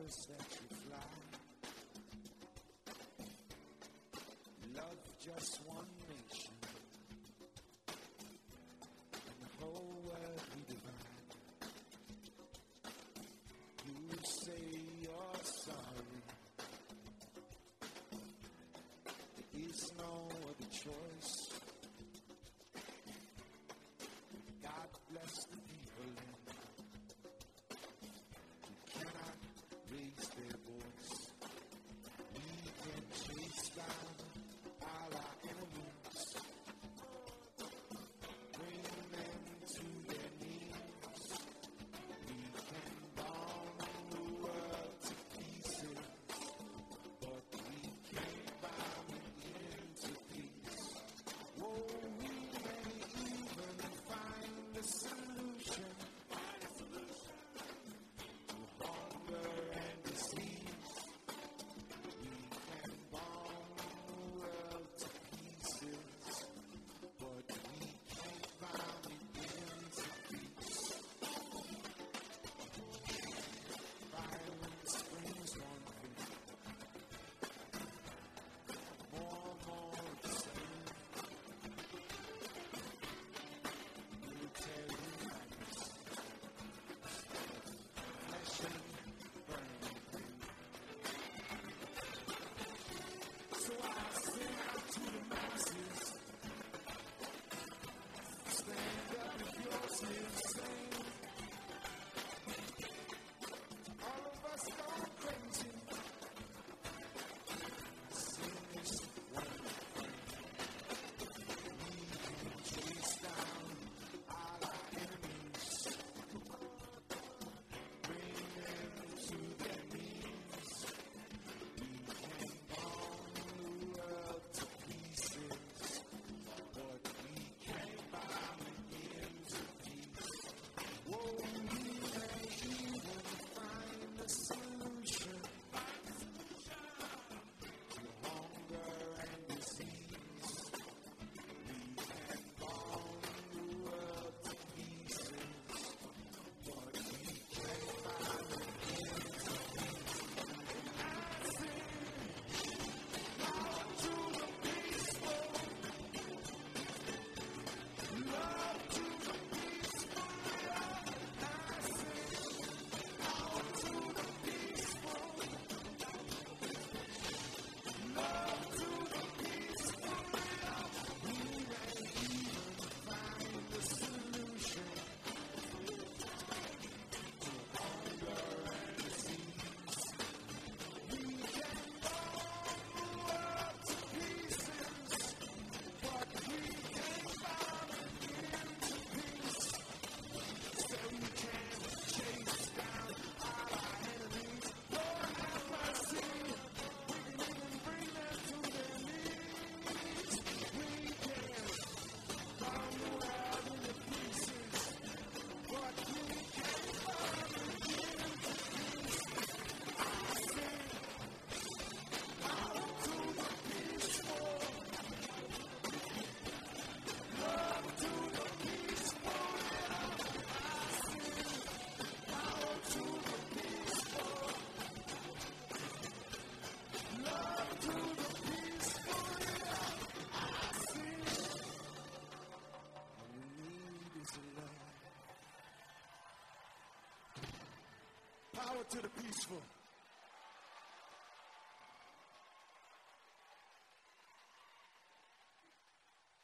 colors that you fly. Love just one nation, and the whole world we divide. You say you're sorry, there is no other choice. God bless the people who cannot raise their voice. We can chase down all our enemies, bring them to their knees. We can bomb the world to pieces, but we can't bomb it into peace. Whoa, we may even find a solution to hunger and disease. We can bomb the world to pieces, but we can't bomb it into peace. Violence brings one thing, more of the same. Military madness, flashing, burning pain. So I sing out to the masses, stand up if you're still sane. All of us gone crazy. Sing this one refrain. We can chase down all our enemies, bring them to their knees. We can bomb the world to pieces, but we can't bomb it into peace. Whoa, we may even find a solution to hunger and disease. We can bomb the world to pieces, but we can't bomb it into peace. I sing power to the peaceful, love to the peaceful. I sing power to the peaceful, love to the peaceful. We may even find a solution to hunger and disease. We can bomb the world to pieces, but we can't bomb it into peace. So we can chase down all our enemies. Lord have mercy, we can even bring them to their knees. We can bomb the world into pieces, but we can't bomb it into peace. I sing power to the peaceful, love to the peaceful. I sing power to the peaceful, love to the peaceful. I sing. All we need is love. Power to the peaceful.